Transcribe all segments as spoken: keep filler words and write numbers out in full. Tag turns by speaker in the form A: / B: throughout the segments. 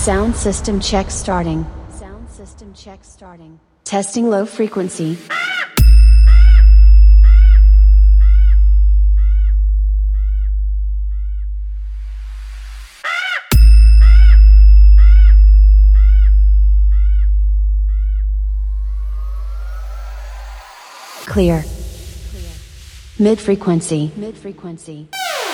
A: Sound system check starting. Sound system check starting. Testing low frequency. Clear. Mid frequency. Mid frequency.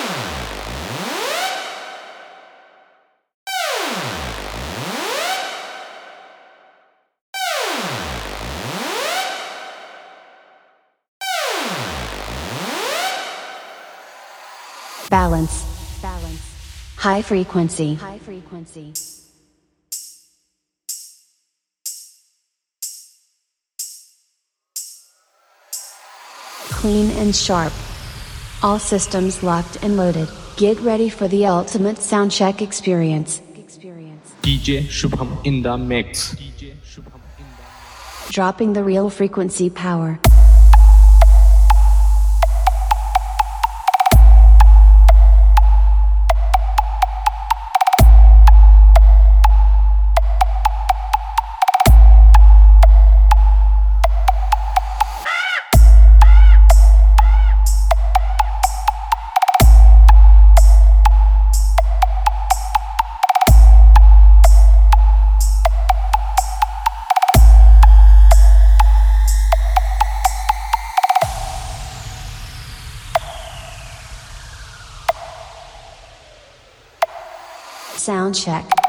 A: Balance. Balance. High frequency. High frequency. Clean and sharp. All systems locked and loaded. Get ready for the ultimate soundcheck experience.
B: D J Shubham in the mix.
A: Dropping the real frequency power. Sound check.